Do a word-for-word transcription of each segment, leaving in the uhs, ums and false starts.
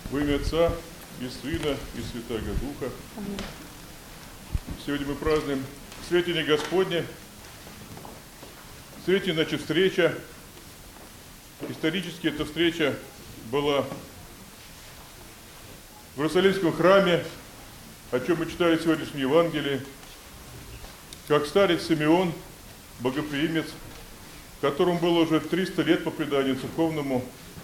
Во имя Отца и Сына и Святаго Духа. Аминь. Сегодня мы празднуем Сретение Господне. Сретение, значит, встреча. Исторически эта встреча была в Иерусалимском храме, о чем мы читали в сегодняшнем Евангелии, как старец Симеон, богоприимец, которому было уже триста лет по преданию церковному,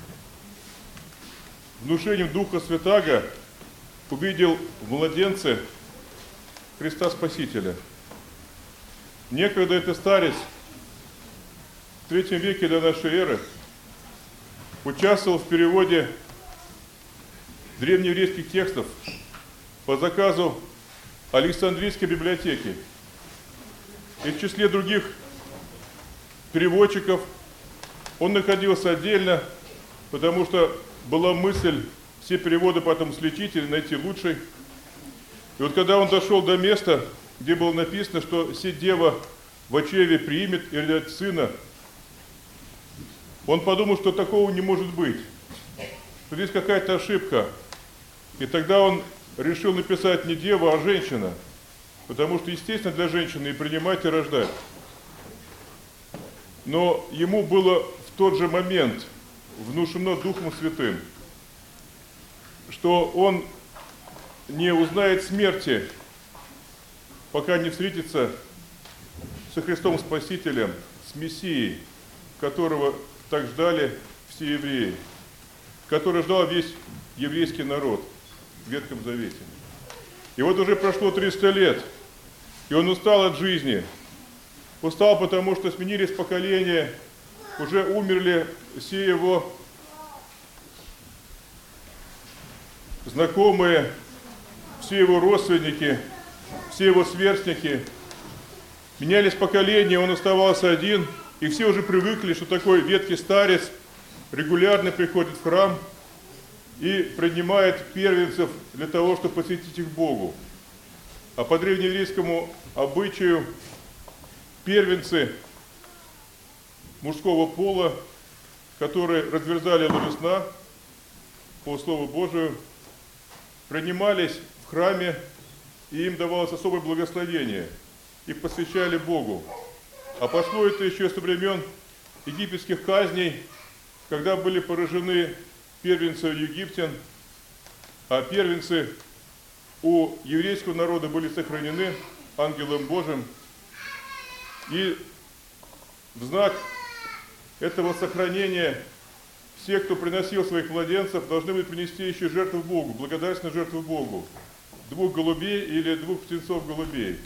внушением Духа Святаго увидел в младенце Христа Спасителя. Некогда этот старец в третьем веке до нашей эры участвовал в переводе древнееврейских текстов по заказу Александрийской библиотеки. И в числе других переводчиков он находился отдельно, потому что была мысль все переводы потом сличить или найти лучший. И вот когда он дошел до места, где было написано, что «се дева в очреве примет и родит сына», он подумал, что такого не может быть, что здесь какая-то ошибка. И тогда он решил написать не дева, а женщина, потому что, естественно, для женщины и принимать, и рождать. Но ему было в тот же момент внушено Духом Святым, что он не узнает смерти, пока не встретится со Христом Спасителем, с Мессией, которого так ждали все евреи, который ждал весь еврейский народ в Ветхом Завете. И вот уже прошло триста лет, и он устал от жизни. Устал, потому что сменились поколения, уже умерли все его знакомые, все его родственники, все его сверстники. Менялись поколения, он оставался один, и все уже привыкли, что такой ветхий старец регулярно приходит в храм и принимает первенцев для того, чтобы посвятить их Богу. А по древнееврейскому обычаю первенцы мужского пола, которые разверзали лоно сна по Слову Божию, принимались в храме, и им давалось особое благословение. Их посвящали Богу. А пошло это еще со времен египетских казней, когда были поражены первенцы египтян, а первенцы у еврейского народа были сохранены ангелом Божьим. И в знак этого сохранения все, кто приносил своих младенцев, должны были принести еще жертву Богу, благодарственную жертву Богу. Двух голубей или двух птенцов голубей.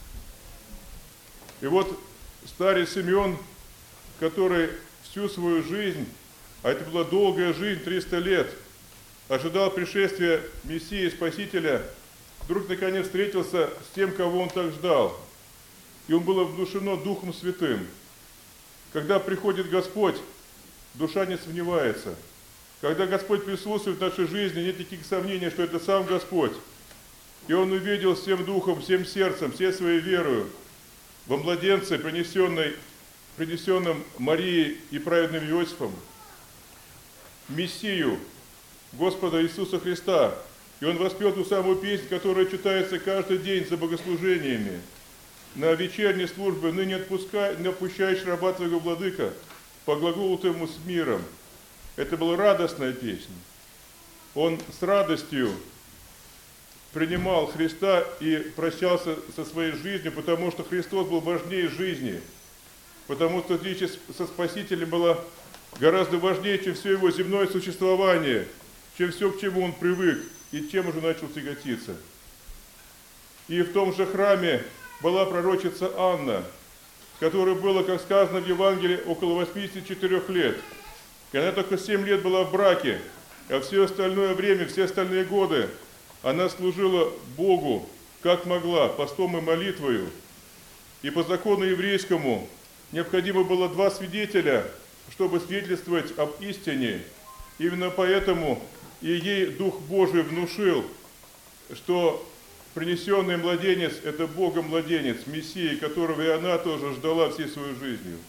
И вот старец Симеон, который всю свою жизнь, а это была долгая жизнь, триста лет, ожидал пришествия Мессии Спасителя, вдруг наконец встретился с тем, кого он так ждал. И он было внушено Духом Святым. Когда приходит Господь, душа не сомневается. Когда Господь присутствует в нашей жизни, нет никаких сомнений, что это сам Господь. И он увидел всем духом, всем сердцем, всей своей верою во младенце, принесенной, принесенном Марией и праведным Иосифом, Мессию, Господа Иисуса Христа. И он воспел ту самую песнь, которая читается каждый день за богослужениями. На вечерней службе ныне отпускай, не отпущаешь раба твоего, владыка, по глаголу твоему с миром. Это была радостная песня. Он с радостью принимал Христа и прощался со своей жизнью, потому что Христос был важнее жизни, потому что встреча со Спасителем была гораздо важнее, чем все его земное существование, чем все, к чему он привык и чем уже начал тяготиться. И в том же храме была пророчица Анна, которой было, как сказано в Евангелии, около восьмидесяти четырёх лет. И она только семь лет была в браке, а все остальное время, все остальные годы она служила Богу, как могла, постом и молитвою. И по закону еврейскому необходимо было два свидетеля, чтобы свидетельствовать об истине. Именно поэтому и ей Дух Божий внушил, что принесенный младенец – это Богом младенец, Мессия, которого и она тоже ждала всей своей жизнью.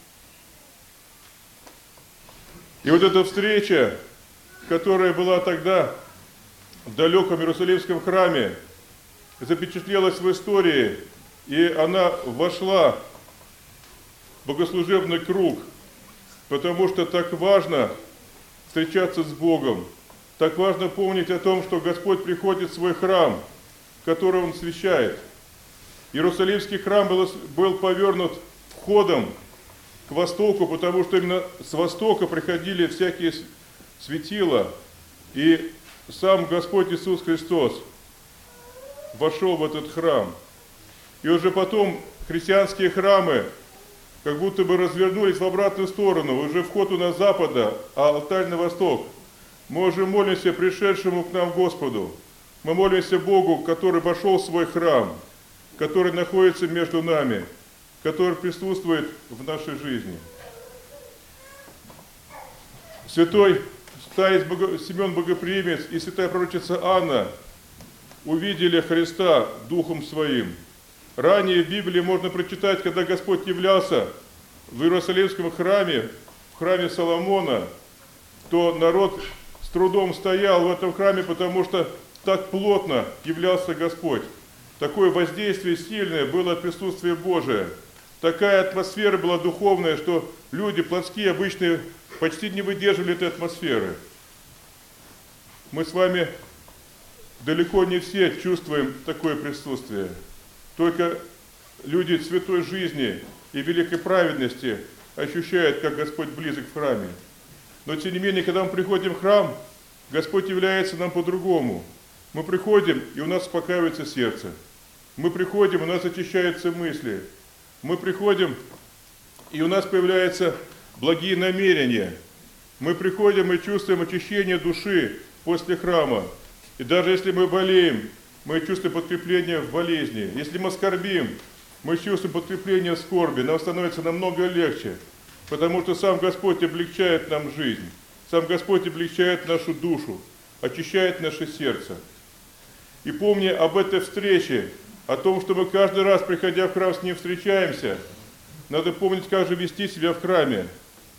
И вот эта встреча, которая была тогда, в далеком Иерусалимском храме запечатлелась в истории, и она вошла в богослужебный круг, потому что так важно встречаться с Богом, так важно помнить о том, что Господь приходит в свой храм, который Он освящает. Иерусалимский храм был, был повернут входом к востоку, потому что именно с востока приходили всякие светила, и сам Господь Иисус Христос вошел в этот храм. И уже потом христианские храмы как будто бы развернулись в обратную сторону, уже вход у нас запада, а алтарь на восток. Мы уже молимся пришедшему к нам Господу. Мы молимся Богу, который вошел в свой храм, который находится между нами, который присутствует в нашей жизни. Святой старец Симеон Богоприимец и святая пророчица Анна увидели Христа Духом Своим. Ранее в Библии можно прочитать, когда Господь являлся в Иерусалимском храме, в храме Соломона, то народ с трудом стоял в этом храме, потому что так плотно являлся Господь. Такое воздействие сильное было от присутствия Божия. Такая атмосфера была духовная, что люди плотские, обычные, почти не выдерживали этой атмосферы. Мы с вами далеко не все чувствуем такое присутствие. Только люди святой жизни и великой праведности ощущают, как Господь близок в храме. Но тем не менее, когда мы приходим в храм, Господь является нам по-другому. Мы приходим, и у нас успокаивается сердце. Мы приходим, у нас очищаются мысли. Мы приходим, и у нас появляются благие намерения. Мы приходим и чувствуем очищение души после храма. И даже если мы болеем, мы чувствуем подкрепление в болезни. Если мы скорбим, мы чувствуем подкрепление в скорби. Нам становится намного легче, потому что сам Господь облегчает нам жизнь. Сам Господь облегчает нашу душу, очищает наше сердце. И помня об этой встрече, о том, что мы каждый раз, приходя в храм, с Ним встречаемся, надо помнить, как же вести себя в храме,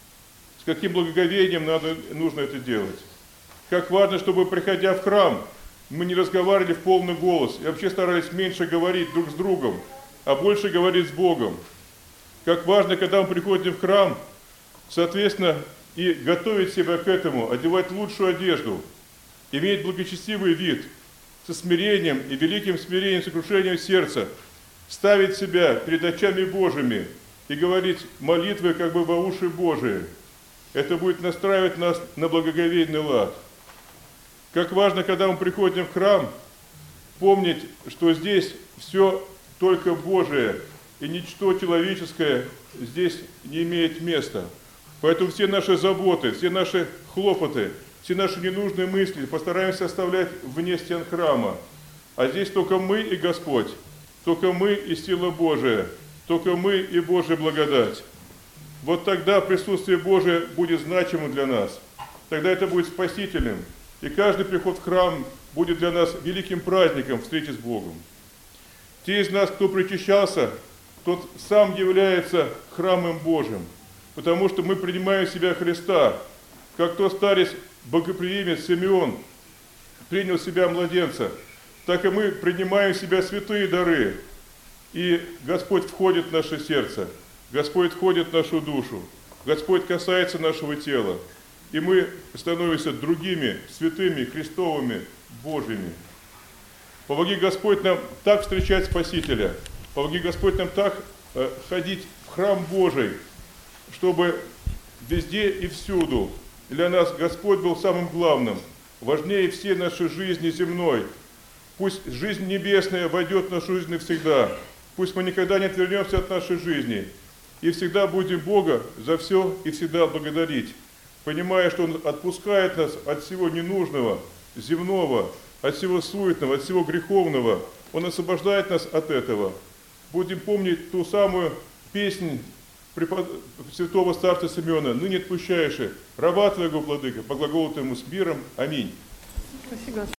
с каким благоговением надо, нужно это делать. Как важно, чтобы, приходя в храм, мы не разговаривали в полный голос и вообще старались меньше говорить друг с другом, а больше говорить с Богом. Как важно, когда мы приходим в храм, соответственно, и готовить себя к этому, одевать лучшую одежду, иметь благочестивый вид, со смирением и великим смирением, сокрушением сердца, ставить себя перед очами Божьими и говорить молитвы как бы во уши Божии. Это будет настраивать нас на благоговейный лад. Как важно, когда мы приходим в храм, помнить, что здесь все только Божие, и ничто человеческое здесь не имеет места. Поэтому все наши заботы, все наши хлопоты, все наши ненужные мысли постараемся оставлять вне стен храма. А здесь только мы и Господь, только мы и сила Божия, только мы и Божья благодать. Вот тогда присутствие Божие будет значимым для нас. Тогда это будет спасительным. И каждый приход в храм будет для нас великим праздником встречи с Богом. Те из нас, кто причащался, тот сам является храмом Божьим, потому что мы принимаем в себя Христа, как тот старец Богоприимец Симеон принял в себя младенца, так и мы принимаем в себя святые дары, и Господь входит в наше сердце, Господь входит в нашу душу, Господь касается нашего тела, и мы становимся другими, святыми, Христовыми, Божьими. Помоги Господь нам так встречать Спасителя, помоги Господь нам так э, ходить в храм Божий, чтобы везде и всюду для нас Господь был самым главным, важнее всей нашей жизни земной. Пусть жизнь небесная войдет в нашу жизнь навсегда, пусть мы никогда не отвернемся от нашей жизни, и всегда будем Бога за все и всегда благодарить, понимая, что Он отпускает нас от всего ненужного, земного, от всего суетного, от всего греховного. Он освобождает нас от этого. Будем помнить ту самую песнь святого старца Симеона: «Ныне отпущаешь раба твоего, владыка, по глаголу твоему с миром. Аминь». Спасибо.